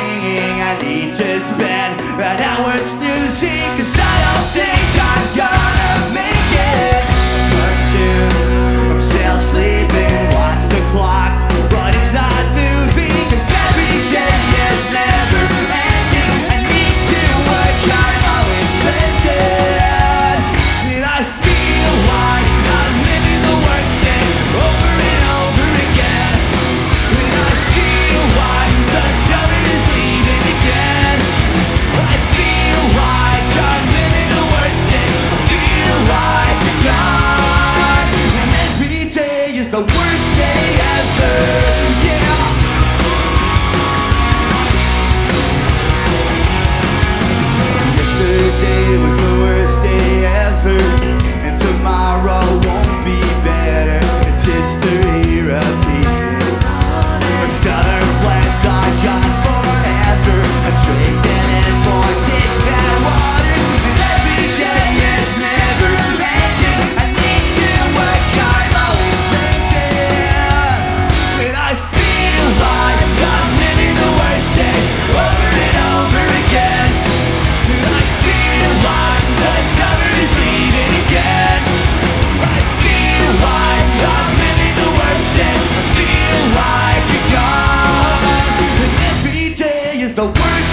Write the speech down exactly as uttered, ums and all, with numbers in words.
singing. I need to spend an hour snoozing, 'cause I don't think I'm gonna make it. But two, I'm still sleeping, watch the clock, but it's not moving, 'cause every day is never ending. I need to work, I'm always spending, and I feel like I'm living the worst day over and over again. And I feel like the summer is leaving again. I feel like I'm living the worst day. I feel like you're gone, and every day is the worst day ever. Yeah. Yesterday was the worst day ever, and tomorrow won't be better. It's history repeating. The southern plans I got forever, a drinking and more ditch that water, and every day is never ending. I need to work, I'm always spending, and I feel like I'm living the worst day over and over again. And I feel like the summer is leaving again. I feel like I'm living the worst day. I feel like you're gone, and every day is the worst